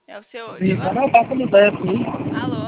É o seu. Sim, só anotar como ideia aqui. Alô?